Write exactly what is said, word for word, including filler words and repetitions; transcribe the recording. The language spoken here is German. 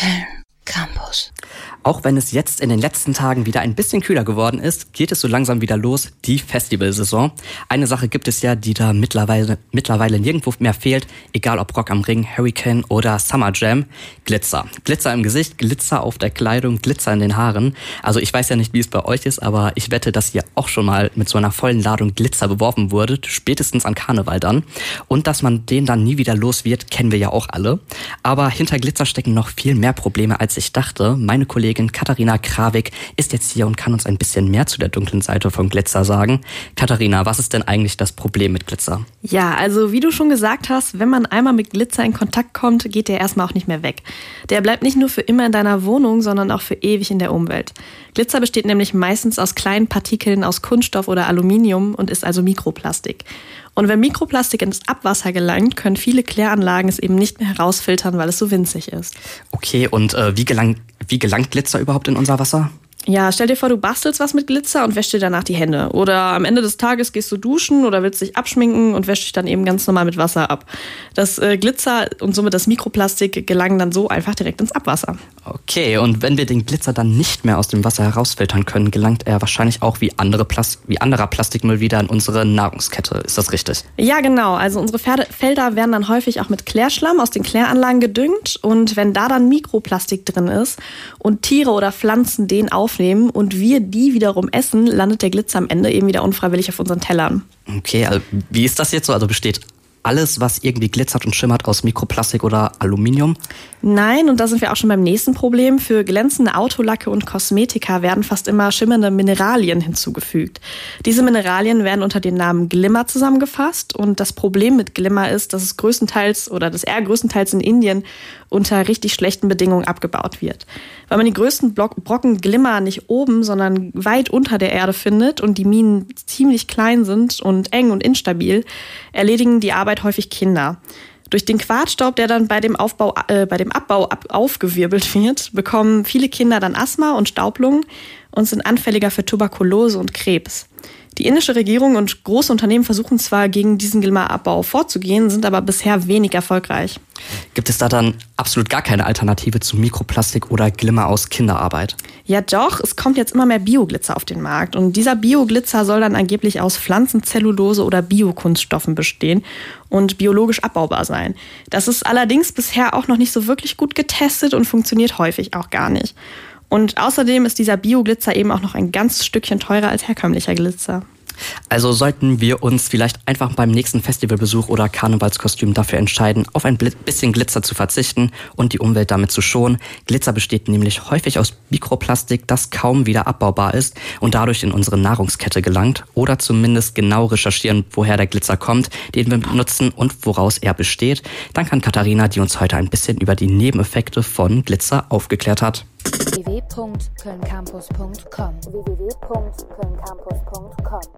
Köln Campus. Auch wenn es jetzt in den letzten Tagen wieder ein bisschen kühler geworden ist, geht es so langsam wieder los, die Festivalsaison. Eine Sache gibt es ja, die da mittlerweile, mittlerweile nirgendwo mehr fehlt, egal ob Rock am Ring, Hurricane oder Summer Jam. Glitzer. Glitzer im Gesicht, Glitzer auf der Kleidung, Glitzer in den Haaren. Also ich weiß ja nicht, wie es bei euch ist, aber ich wette, dass ihr auch schon mal mit so einer vollen Ladung Glitzer beworfen wurdet, spätestens an Karneval dann. Und dass man den dann nie wieder los wird, kennen wir ja auch alle. Aber hinter Glitzer stecken noch viel mehr Probleme, als ich dachte. Meine Kollegin Katharina Krawik ist jetzt hier und kann uns ein bisschen mehr zu der dunklen Seite von Glitzer sagen. Katharina, was ist denn eigentlich das Problem mit Glitzer? Ja, also wie du schon gesagt hast, wenn man einmal mit Glitzer in Kontakt kommt, geht der erstmal auch nicht mehr weg. Der bleibt nicht nur für immer in deiner Wohnung, sondern auch für ewig in der Umwelt. Glitzer besteht nämlich meistens aus kleinen Partikeln aus Kunststoff oder Aluminium und ist also Mikroplastik. Und wenn Mikroplastik ins Abwasser gelangt, können viele Kläranlagen es eben nicht mehr herausfiltern, weil es so winzig ist. Okay, und äh, wie gelangt, wie gelangt Glitzer überhaupt in unser Wasser? Ja, stell dir vor, du bastelst was mit Glitzer und wäschst dir danach die Hände. Oder am Ende des Tages gehst du duschen oder willst dich abschminken und wäschst dich dann eben ganz normal mit Wasser ab. Das äh, Glitzer und somit das Mikroplastik gelangen dann so einfach direkt ins Abwasser. Okay, und wenn wir den Glitzer dann nicht mehr aus dem Wasser herausfiltern können, gelangt er wahrscheinlich auch wie, andere Plast- wie anderer Plastikmüll wieder in unsere Nahrungskette. Ist das richtig? Ja, genau. Also unsere Pferde- Felder werden dann häufig auch mit Klärschlamm aus den Kläranlagen gedüngt. Und wenn da dann Mikroplastik drin ist und Tiere oder Pflanzen den aufnehmen und wir die wiederum essen, landet der Glitzer am Ende eben wieder unfreiwillig auf unseren Tellern. Okay, also wie ist das jetzt so? Also besteht alles, was irgendwie glitzert und schimmert, aus Mikroplastik oder Aluminium? Nein, und da sind wir auch schon beim nächsten Problem. Für glänzende Autolacke und Kosmetika werden fast immer schimmernde Mineralien hinzugefügt. Diese Mineralien werden unter dem Namen Glimmer zusammengefasst. Und das Problem mit Glimmer ist, dass es größtenteils oder dass er größtenteils in Indien unter richtig schlechten Bedingungen abgebaut wird. Weil man die größten Brocken Glimmer nicht oben, sondern weit unter der Erde findet und die Minen ziemlich klein sind und eng und instabil, erledigen die Arbeit häufig Kinder. Durch den Quarzstaub, der dann bei dem, Aufbau, äh, bei dem Abbau ab, aufgewirbelt wird, bekommen viele Kinder dann Asthma und Staublungen und sind anfälliger für Tuberkulose und Krebs. Die indische Regierung und große Unternehmen versuchen zwar gegen diesen Glimmerabbau vorzugehen, sind aber bisher wenig erfolgreich. Gibt es da dann absolut gar keine Alternative zu Mikroplastik oder Glimmer aus Kinderarbeit? Ja doch, es kommt jetzt immer mehr Bioglitzer auf den Markt. Und dieser Bioglitzer soll dann angeblich aus Pflanzenzellulose oder Biokunststoffen bestehen und biologisch abbaubar sein. Das ist allerdings bisher auch noch nicht so wirklich gut getestet und funktioniert häufig auch gar nicht. Und außerdem ist dieser Bioglitzer eben auch noch ein ganz Stückchen teurer als herkömmlicher Glitzer. Also sollten wir uns vielleicht einfach beim nächsten Festivalbesuch oder Karnevalskostüm dafür entscheiden, auf ein bisschen Glitzer zu verzichten und die Umwelt damit zu schonen. Glitzer besteht nämlich häufig aus Mikroplastik, das kaum wieder abbaubar ist und dadurch in unsere Nahrungskette gelangt. Oder zumindest genau recherchieren, woher der Glitzer kommt, den wir benutzen und woraus er besteht. Dann kann Katharina, die uns heute ein bisschen über die Nebeneffekte von Glitzer aufgeklärt hat. w w w punkt köln campus punkt com w w w punkt köln campus punkt com